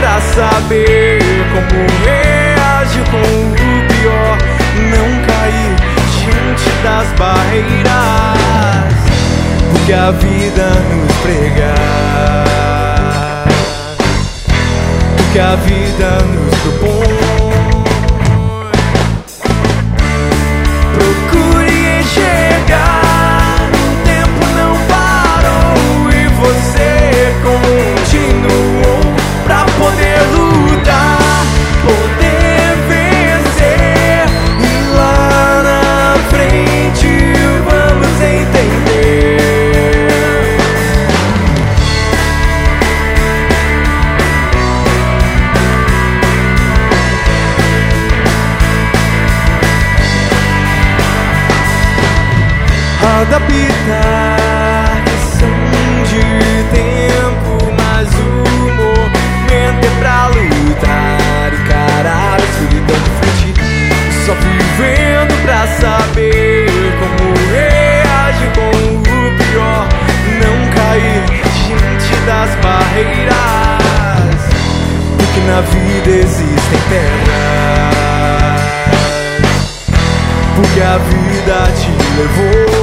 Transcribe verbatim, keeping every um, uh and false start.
pra saber como reagir com o pior. Não cair diante das barreiras, porque a vida nos prega, porque a vida nos propõe. Procure enxergar, o tempo não parou e você continuou pra poder lutar, poder vencer. E lá na frente vamos entender. Adaptar, questão de tempo, mas o momento é pra lutar, encarar a solidão de frente, só vivendo pra saber como reagir com o pior. Não cair diante das barreiras, porque na vida existem pedras, porque a vida te levou.